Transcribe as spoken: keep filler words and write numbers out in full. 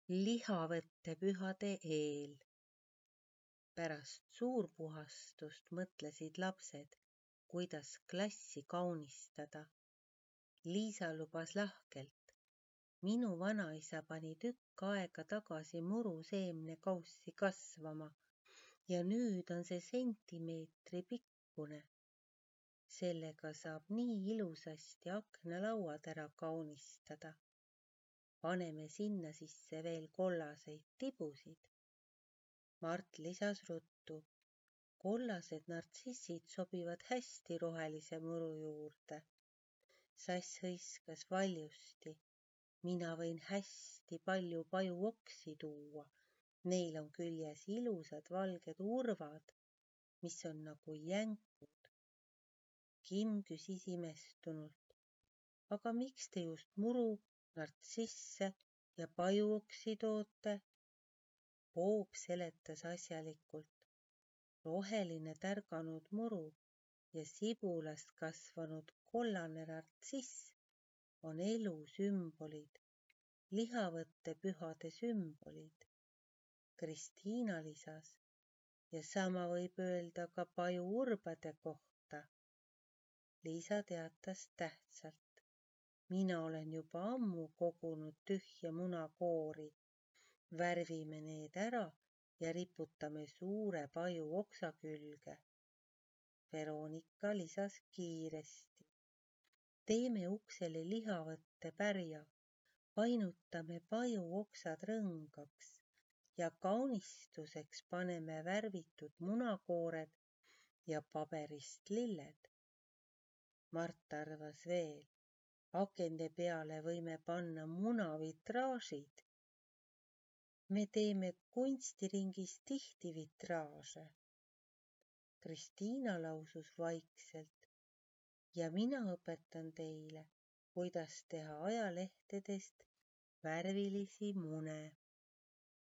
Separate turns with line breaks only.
Lihavõttepühade eel. Pärast suurpuhastust mõtlesid lapsed, kuidas klassi kaunistada. Liisa lubas lahkelt. Minu vanaisa pani tükk aega tagasi muruseemne kaussi kasvama ja nüüd on see sentimeetri pikkune. Sellega saab nii ilusasti aknalauad ära kaunistada. Paneme sinna sisse veel kollaseid tibusid. Mart lisas ruttu. Kollased nartsissid sobivad hästi rohelise muru juurde. Sass hõiskas valjusti. Mina võin hästi palju pajuoksi tuua. Neil on küljes ilusad valged urvad, mis on nagu jänkud. Kim küsis imestunult. Aga miks te just muru, nartsisse ja pajuoksi toote? Bob seletas asjalikult. Roheline tärganud muru ja sibulast kasvanud kollane nartsiss on elu sümbolid, lihavõttepühade sümbolid. Kristiina lisas ja sama võib öelda ka pajuurbade kohta. Liisa teatas tähtsalt. Mina olen juba ammu kogunud tühja munakoori. Värvime need ära ja riputame suure pajuoksa külge. Veronika lisas kiiresti. Teeme uksele lihavõttepärja, painutame pajuoksad rõngaks ja kaunistuseks paneme värvitud munakoored ja paberist lilled. Mart arvas veel. Akende peale võime panna munavitraažid. Me teeme kunstiringis tihti vitraaže. Kristiina lausus vaikselt. Ja mina õpetan teile, kuidas teha ajalehtedest värvilisi mune.